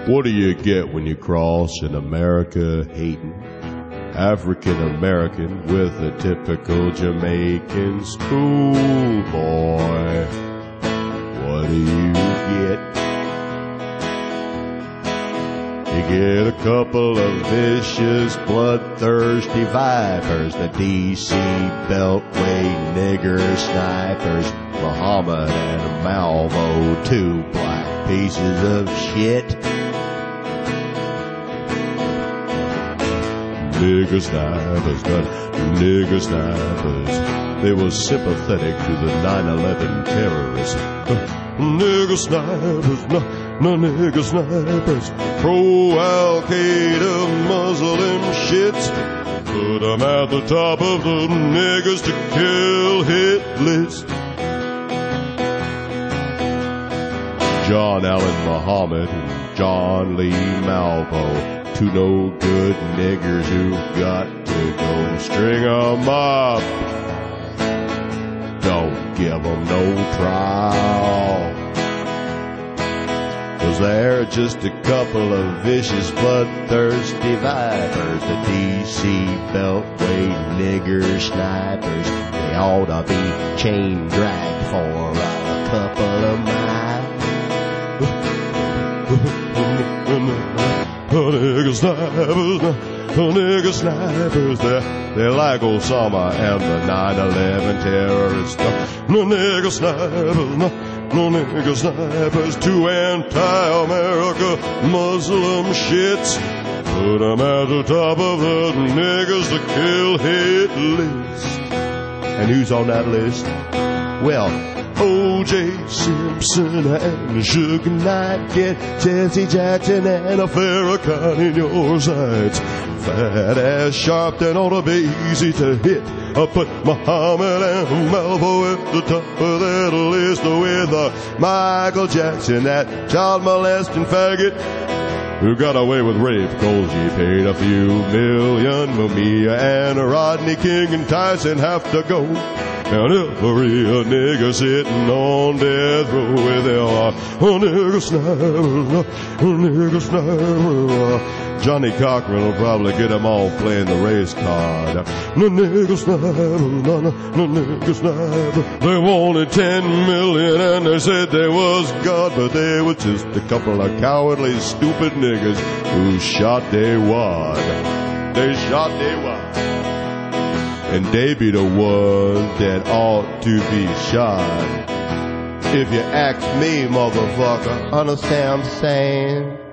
What do you get when you cross an America-hating African-American with a typical Jamaican schoolboy? What do you get? You get a couple of vicious, bloodthirsty vipers, the D.C. Beltway nigger snipers, Muhammad and Malvo, two black pieces of shit. Nigger snipers, nigger snipers. They were sympathetic to the 9/11 terrorists. Nigger snipers, no nigger snipers. Pro-Al-Qaeda Muslim shits. Put them at the top of the niggas to kill hit list. John Allen Muhammad and John Lee Malvo, two no good niggers who've got to go. String 'em up, don't give 'em no trial, 'cause they're just a couple of vicious, bloodthirsty vipers, the D.C. Beltway nigger snipers. They ought to be chain dragged for a couple of miles. Nigger snipers, they're like Osama and the 9/11 terrorists. No nigger snipers, two anti-America Muslim shits. Put them at the top of the niggas to kill hit list. And who's on that list? Well, O.J. Simpson and Suge Knight, get Jesse Jackson and a Farrakhan in your sights. Fat ass sharp that ought to be easy to hit. Put Muhammad and Malvo at the top of that list with Michael Jackson, that child molesting faggot who got away with rape 'cause he paid a few million. Mumia and Rodney King and Tyson have to go. And every nigger sitting on death row with their nigger sniper. Johnny Cochran will probably get them all playing the race card. Nigger sniper. They wanted 10 million and they said they was God, but they were just a couple of cowardly, stupid niggers who shot their wad. They shot their wad. And they be the ones that ought to be shot. If you ask me, motherfucker, understand what I'm saying?